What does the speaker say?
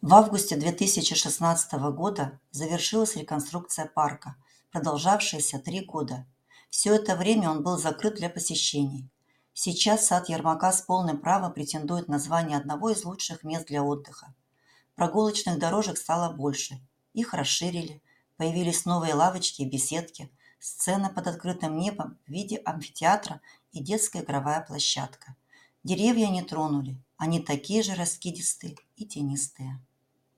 В августе 2016 года завершилась реконструкция парка, продолжавшаяся 3 года. Все это время он был закрыт для посещений. Сейчас сад Ермака с полным правом претендует на звание одного из лучших мест для отдыха. Прогулочных дорожек стало больше, их расширили, появились новые лавочки и беседки, сцена под открытым небом в виде амфитеатра и детская игровая площадка. Деревья не тронули, они такие же раскидистые и тенистые.